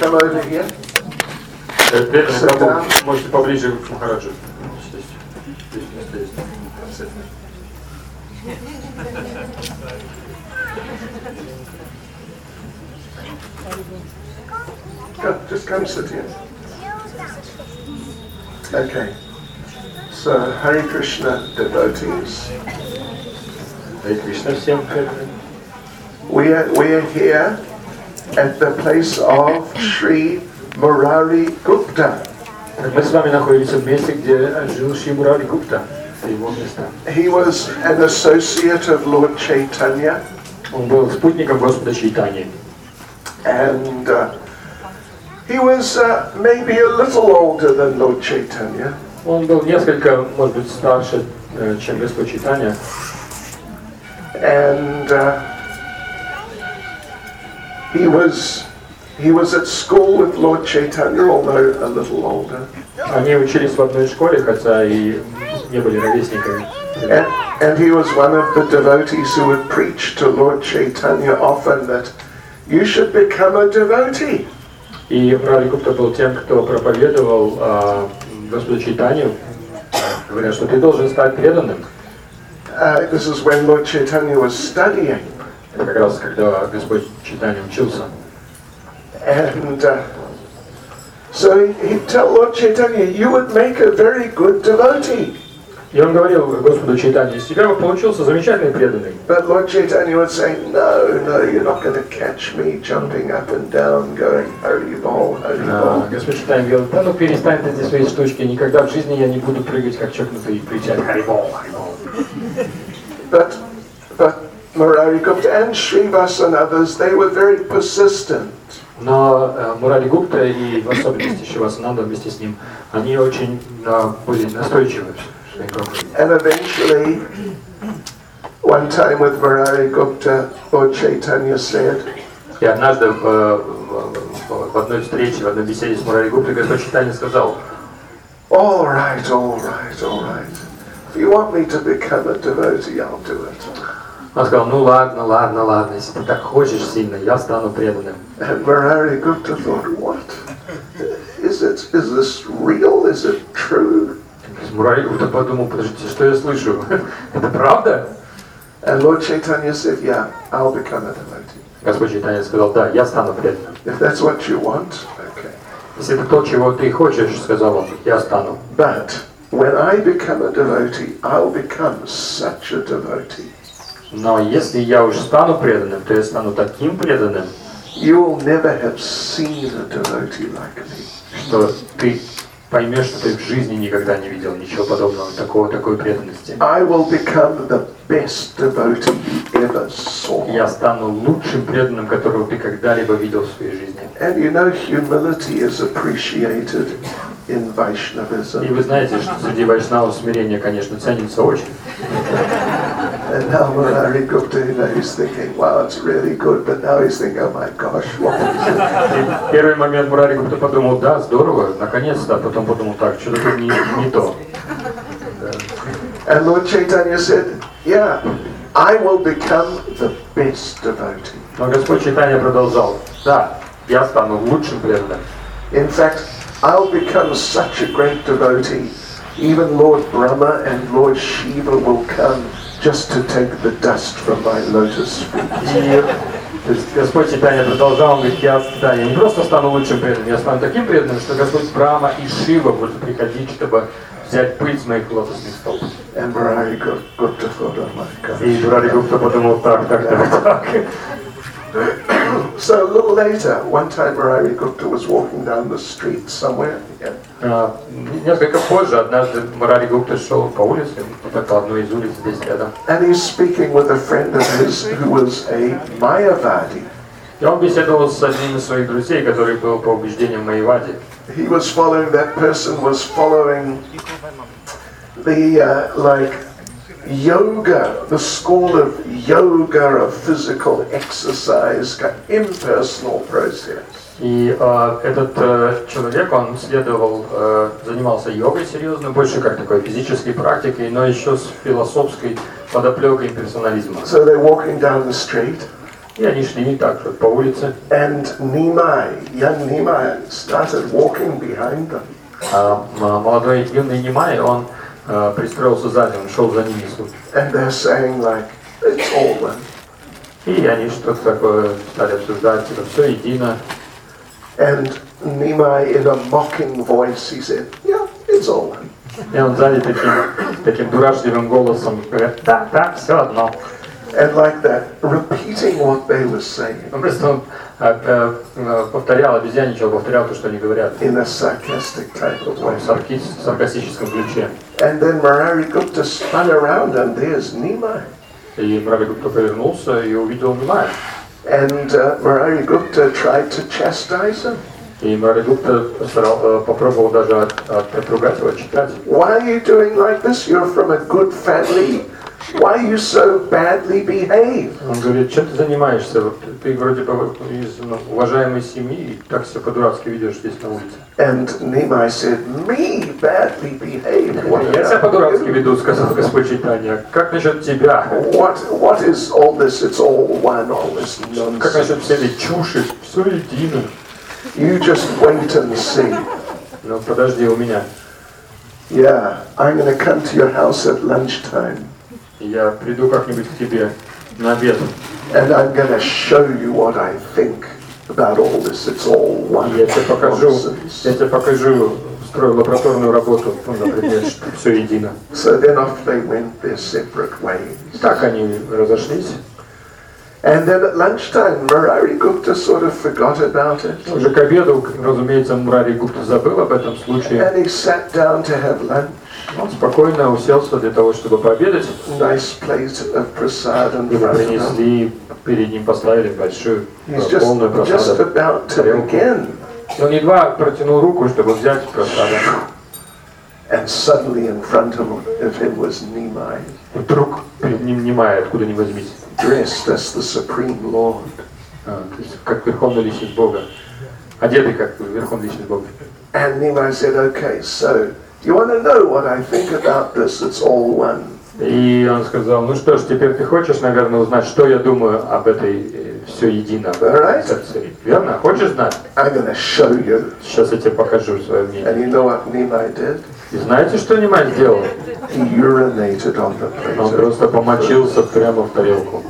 come over here. Можете поближе к Махараджу. Just come sit here. Okay. So, Hare Krishna devotees. Hare Krishna всем. We are here at the place of Sri Murari Gupta. Мы с вами находимся в месте, где жил Шри Мурари Гупта. Его место. He was an associate of Lord Chaitanya. Он был спутником Господа Чайтаньи. And he was maybe a little older than Lord Chaitanya. Он был несколько, может быть, старше, чем Господь Чайтанья. And he was at school with Lord Chaitanya, although a little older. Они учились в одной школе, хотя и не были ровесниками. And he was one of the devotees who would preach to Lord Chaitanya often that you should become a devotee. И Мурари Гупта был тем, кто проповедовал Господу Чайтанью, говоря, что ты должен стать преданным. This is when Lord Chaitanya was studying. Это как раз когда Господь Чайтанья учился. And so he'd tell Lord Chaitanya, you would make a very good devotee. И он говорил Господу Чайтанье, из тебя бы получился замечательный преданный. But Lord Chaitanya would say, no, you're not going to catch me jumping up and down, going, Hari Bol, Hari Bol. Господь Чайтанья говорил, да ну перестань ты эти свои штучки, никогда в жизни я не буду прыгать как чокнутый и кричать Хари Бол, Хари Бол. But Murari Gupta and Srivas and others, they were very persistent. Но Мурари Гупта и в особенности Шривасананда вместе с ним, они очень были настойчивы. And eventually, one time with Murari Gupta, Lord Chaitanya said, И однажды в одной встрече, в одной беседе с Мурари Гуптой, Господь Чайтанья сказал, all right. If you want me to become a devotee, I'll do it. Он сказал, ну ладно, если ты так хочешь сильно, я стану преданным. And Murari Gupta thought, what? Is this real? Is it true? Мурари Гупта подумал, подождите, что я слышу? Это правда? And Lord Chaitanya said, yeah, I'll become a devotee. Господь Чайтанья сказал, да, я стану преданным. If that's what you want, okay. Если это то, чего ты хочешь, сказал он, я стану. But when I become a devotee, I'll become such a devotee. Но если я уж стану преданным, то я стану таким преданным, You'll never have seen a devotee like me. Что ты поймешь, что ты в жизни никогда не видел ничего подобного, такой преданности. I will become the best devotee you ever saw. Я стану лучшим преданным, которого ты когда-либо видел в своей жизни. And you know, humility is appreciated in Vaishnavism. И вы знаете, что среди вайшнавов смирение, конечно, ценится очень. And now Murari Gupta, he's thinking, wow, it's really good, but now he's thinking, oh my gosh, what is it? В первый момент Мурари Гупта подумал, да, здорово, наконец-то, а потом подумал, так, что-то тут не то. And Lord Chaitanya said, yeah, I will become the best devotee. Но Господь Чайтанья продолжал, да, я стану лучшим преданным. In fact, I'll become such a great devotee, even Lord Brahma and Lord Shiva will come just to take the dust from my lotus feet. То есть Господь Чайтанья продолжал, он говорит, я не просто стану лучшим преданным, я стану таким преданным, что Господь Брахма и Шива будут приходить, чтобы взять пыль с моих лотосных стоп. And Murari Gupta thought, oh my God. И Мурари Гупта подумал, так. So a little later, one time Murari Gupta was walking down the street somewhere. Yeah. Несколько позже, однажды Мурари Гупта шел по улице, по одной из улиц здесь рядом. And he's speaking with a friend of his who was a Mayavadi. И он беседовал с одним из своих друзей, который был по убеждениям Майявади. He was following, that person was following the yoga, the school of yoga, of physical exercise, impersonal process. И этот человек, он занимался йогой серьезно, больше как такой физической практикой, но еще с философской подоплекой имперсонализма. So they're walking down the street. И они шли так вот по улице. And young Nehemiah, started walking behind them. А молодой юный Немай, он пристроился сзади, он шел за ними. And they're saying like, it's all one. И они что-то такое стали обсуждать, типа, все едино. And Nehemiah, in a mocking voice, he said, yeah, it's all one. И он сзади таким дурашливым голосом говорит, да, все одно. And like that, repeating what they were saying. Просто он повторял, обезьяничал, повторял то, что они говорят. In a sarcastic type of way. В саркастическом ключе. And then Murari Gupta spun around and there's Nehemiah. И Мурари Гупта повернулся и увидел Немая. And Murari Gupta tried to chastise him. И Мурари Гупта попробовал даже отругать его, читать. Why are you doing like this? You're from a good family. Why are you so badly behaved? Он говорит, чем ты занимаешься? Вот ты вроде бы из уважаемой семьи, и так себя по-дурацки ведешь здесь на улице. And Nehemiah said, me badly behaved? Я себя по-дурацки веду, сказал Господь Чайтанья. Как насчет тебя? What is all this? It's all one, all this Как nonsense. насчет всей этой чуши? Все едино. You just wait and see. Ну подожди у меня. Yeah, I'm going to come to your house at lunchtime. Я приду как-нибудь к тебе на обед. And I'm going to show you what I think about all this. It's all one Я тебе nonsense. покажу, строю лабораторную работу, например, что все едино. So then off they went their separate ways. Так они разошлись. And then at lunchtime, Murari Gupta sort of forgot about it. Уже к обеду, разумеется, Мурари Гупта забыл об этом случае. And he sat down to have lunch. Он спокойно уселся для того, чтобы пообедать. Nice plate of prasad in Ему front of him. принесли, перед ним поставили большую, He's полную just просаду. about to тарелку. begin. И он едва протянул руку, чтобы взять просаду. And suddenly in front of him was Nehemiah, Вдруг перед ним Немай, откуда ни возьмись. dressed as the Supreme Lord. То есть как верховная личность Бога. Одетый как верховная личность Бога. And Nehemiah said, okay, so you want to know what I think about this? It's all one. И он сказал, ну что ж, теперь ты хочешь, наверное, узнать, что я думаю об этой все едино концепции. Верно? Хочешь знать? I'm going to show you. Сейчас я тебе покажу свое мнение. And you know what Nehemiah did? И знаете, что Немай сделал? He urinated on the Он plate. просто помочился прямо в тарелку.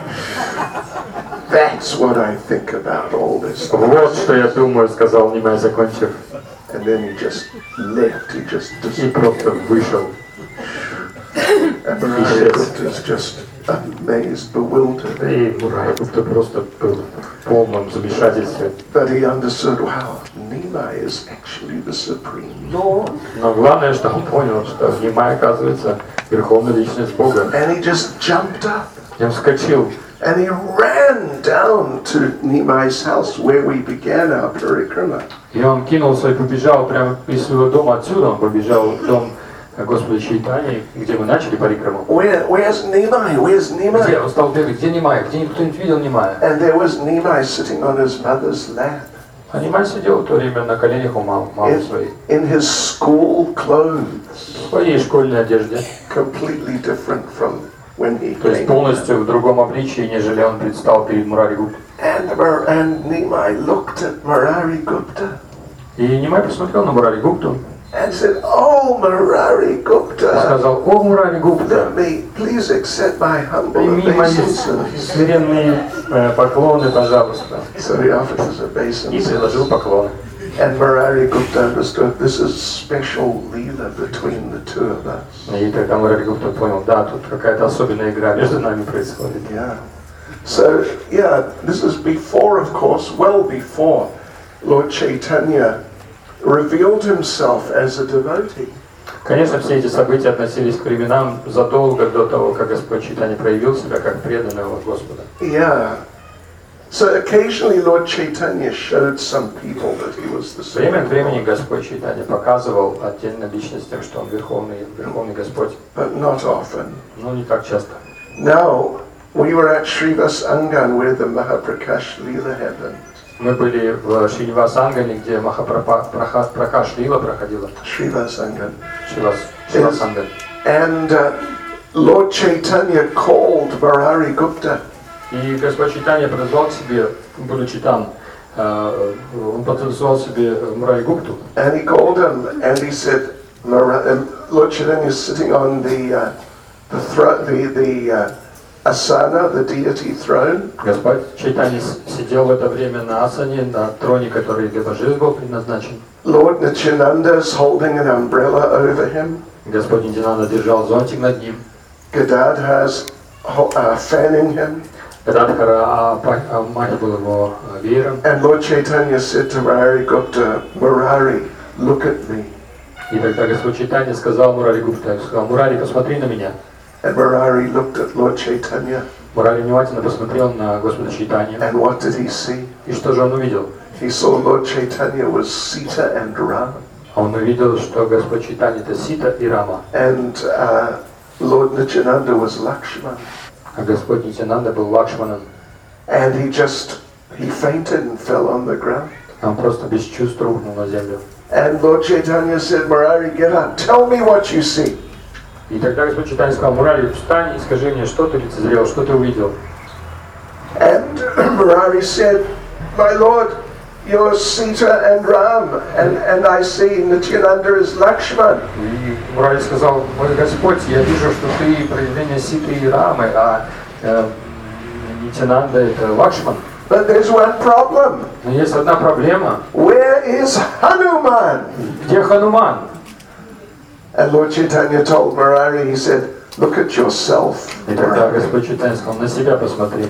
That's what I think about all this. Вот что я думаю, сказал Немай, закончив. And then he just left. He just И disappeared. просто вышел. And Murari was just amazed, bewildered. И Мурари Гупта просто был в полном замешательстве. But he understood, wow, Nehemiah is actually the Supreme Lord. Но главное, что он понял, что Немай, оказывается, верховная личность Бога. And he just jumped up. И он вскочил. And he ran down to Nehemiah's house where we began our parikrama. И он кинулся и побежал прямо из своего дома отсюда. Он побежал в дом Господа Чайтани, где мы начали парикраму. Where's Nehemiah? Where's Где? Nehemiah? Он стал бегать. Где Немай? Где кто-нибудь видел Немая? And there was Nehemiah sitting on his mother's lap А Немай сидел в то время на коленях у мамы своей. in his school clothes, В своей школьной одежде. completely different from when he То есть came. полностью в другом обличии, нежели он предстал перед Мурари Гуптой. And Nehemiah looked at Murari Gupta И Немай посмотрел на Мурари Гупту and said, "Oh, Murari и Gupta, сказал: «О, Мурари Гупта, let me please accept my humble прими мои obeisance." смиренные поклоны, пожалуйста». So he offered his И obeisance. предложил поклоны. And Murari Gupta understood this is special leela between the two of us. И тогда Мурари Гупта понял: да, тут какая-то особенная игра между нами происходит. Yeah. So, yeah, this is before, of course, well before Lord Chaitanya revealed himself as a devotee. Конечно, все эти события относились к временам задолго до того, как Господь Чайтанья проявил себя как преданного Господа. Yeah. So occasionally Lord Chaitanya showed some people that he was the Время Supreme от времени Lord, Господь Чайтанья показывал отдельным личностям, что Он верховный Господь, but not often. но не так часто. Now, we were at Srivas Angan where the Mahaprakash Leela happened. Мы были в Шривасангане, где Пракаш Лила проходила. Srivas Angan. Шривасанган. And Lord Chaitanya called Murari Gupta И Господь Чайтанья подозвал к себе, будучи там, он подозвал себе Мурари Гупту. And he called him and he said, Lord Chaitanya is sitting on the asana, the deity throne. Господь Чайтанья сидел в это время на асане, на троне, который для божеств был предназначен. Lord Nityananda is holding an umbrella over him. Господь Нитянанда держал зонтик над ним. Gadadhar's fanning him. Гададхара мать был его веером. And Lord Chaitanya said to Murari Gupta, Murari, look at me. И тогда Господь Чайтанья сказал Мурари Гупта, сказал: Мурари, посмотри на меня. And Murari looked at Lord Chaitanya. Мурари внимательно посмотрел на Господа Чайтанью. And what did he see? И что же он увидел? He saw Lord Chaitanya was Sita and Rama. Он увидел, что Господь Чайтанья это Сита и Рама. And Lord Nityananda was Lakshman. А Господь Нитянанда был Лакшманом. And he fainted and fell on the ground. Он просто без чувств рухнул на землю. And Lord Chaitanya said, Murari, get up, tell me what you see. И тогда Господь Чайтанья сказал: Мурари, встань и скажи мне, что ты лицезрел, что ты увидел. And Murari said, my Lord, you're Sita and Ram, and I see Nityananda is Lakshman. И Мурари сказал: мой Господь, я вижу, что ты проявление Ситы и Рамы, а Нитянанда это Лакшман. But there's one problem. Но есть одна проблема. Where is Hanuman? Где Хануман? And Lord Chaitanya told Murari, he said, look at yourself. И тогда Господь Чайтанья сказал: на себя посмотри.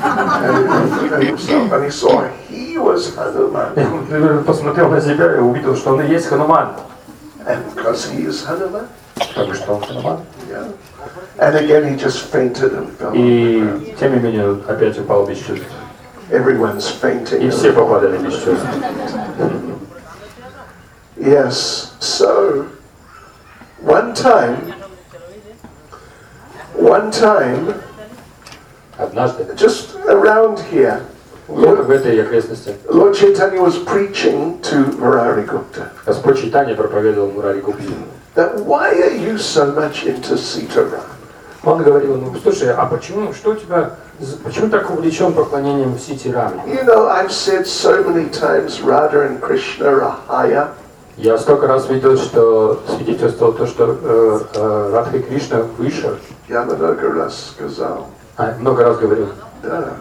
And he saw he was Hanuman. Он посмотрел на себя и увидел, что он и есть Хануман. And because he is Hanuman. Потому что он Хануман. Yeah. And again he just fainted and fell. И тем не менее опять упал без чувств. Everyone's fainting. И все попадали без чувств. Yes. So one time, Однажды, just around here, в этой окрестности, Lord Chaitanya was preaching to Murari Gupta. Господь Чайтанья проповедовал Мурари Гупте. That why are you so much into Sita Ram? Он говорил: ну слушай, а почему так увлечен поклонением Сите Раме? You know, I've said so many times Radha and Krishna are higher. Я столько раз видел, что свидетельствовал то, что Радха и Кришна выше. Yamanagas Gazal. Много раз говорил. Yeah.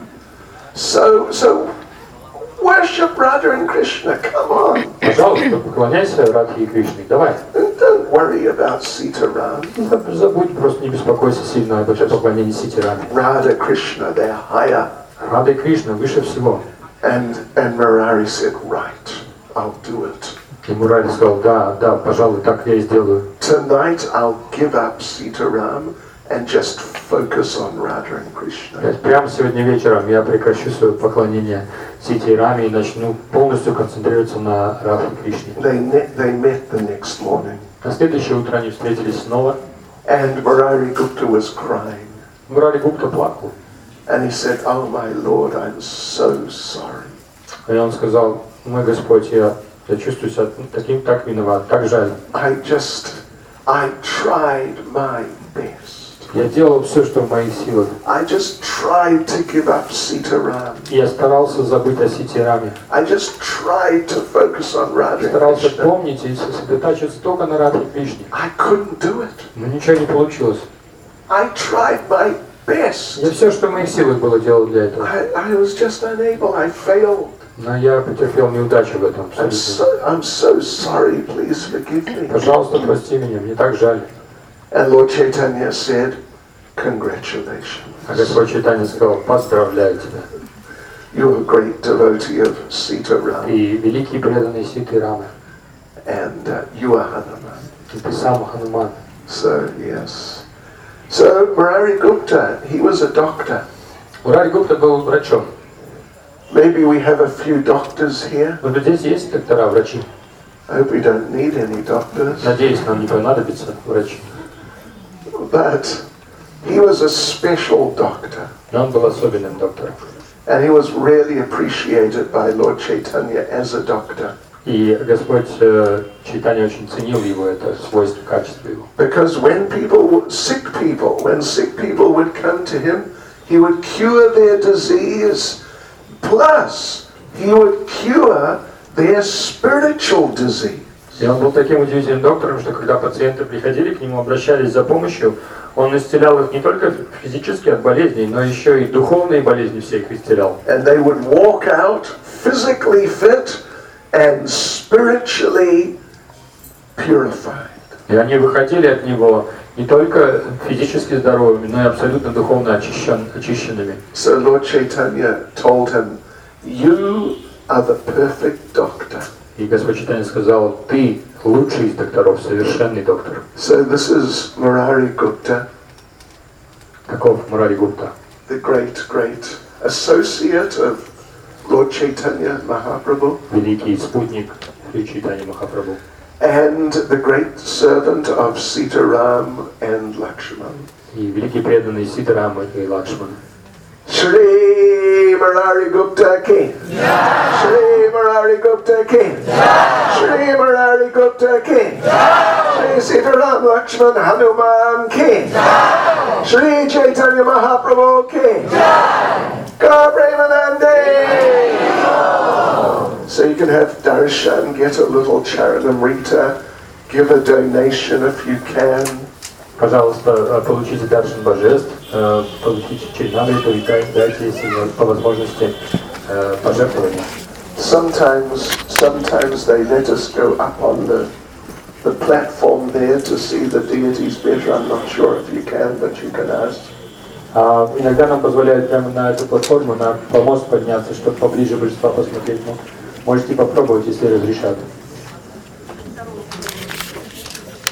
So worship Radha and Krishna, come on. Пожалуйста, поклоняйся Радхе и Кришне, давай. And don't worry about Sita Ram. Забудь, просто не беспокойся сильно об этом поклонении Сите Раме. Radha Krishna, they're higher. Радха и Кришна выше всего. And Murari said, right, I'll do it. И Мурари сказал: да, пожалуй, так я и сделаю. Tonight I'll give up Sita Ram and just focus on Radha and Krishna. Прямо сегодня вечером я прекращу свое поклонение Сите и Раме и начну полностью концентрироваться на Радхе и Кришне. They met the next morning. На следующее утро они встретились снова. And Murari Gupta was crying. Мурари Гупта плакал. And he said, oh my Lord, I'm so sorry. И он сказал: мой Господь, я чувствую себя таким, так виноват, так жаль. I tried my best. Я делал все, что в моих силах. I just tried to give up Sita Ram. Я старался забыть о Сите Раме. I just tried to focus on Radha and Старался Krishna. помнить и сосредотачиваться только на Радхе и Кришне. I couldn't do it. Но ничего не получилось. I tried my best. Я все, что в моих силах было, делал для этого. I was just unable. I failed. Но я потерпел неудачу в этом. I'm so sorry. Please forgive me. Пожалуйста, прости меня, мне так жаль. And Lord Chaitanya said, congratulations. А Господь Чайтанья сказал: поздравляю тебя. You're a great devotee of Sita Ram. И великий преданный Ситы Рамы. And you are Hanuman. И ты сам Хануман. So, yes. So, Murari Gupta, he was a doctor. Мурари Гупта был врачом. Maybe we have a few doctors here. Но здесь есть доктора, врачи. I hope we don't need any doctors. Надеюсь, нам не понадобится врачи. But he was a special doctor. Но он был особенным доктором. And he was really appreciated by Lord Chaitanya as a doctor. И Господь Чайтанья очень ценил его, это свойство, качество его. Because when sick people would come to him, He would cure their disease, plus he would cure their spiritual disease. И он был таким удивительным доктором, что когда пациенты приходили к нему, обращались за помощью, он исцелял их не только физически от болезней, но еще и духовные болезни все их исцелял. And they would walk out physically fit and spiritually purified. И они выходили от него не только физически здоровыми, но и абсолютно духовно очищенными. So Lord Chaitanya told him, "You are the perfect doctor." И Господь Чайтанья сказал: ты лучший из докторов, совершенный доктор. So this is Murari Gupta, Таков Мурари Гупта, the great associate of Lord Chaitanya Mahaprabhu, великий спутник Шри Чайтаньи Махапрабху, and the great servant of Sitaram and Lakshman. и великий преданный Ситарама и Лакшман. Shri Murari Gupta ki. Shri Murari Gupta ki. Shri Murari Gupta ki. Shri Sitaram Lakshman Hanuman ki. Shri Chaitanya Mahaprabhu ki. Gaur Premanande. So you can have darshan, get a little charanamrita, give a donation if you can. Пожалуйста, получите даршан божеств, получите чаринамриту и дайте, если по возможности, пожертвования. Sometimes they let us go up on the platform there to see the deities better. I'm not sure if you can, but you can ask. Иногда нам позволяют прямо на эту платформу, на помост подняться, чтобы поближе божества посмотреть. Можете попробовать, если разрешат.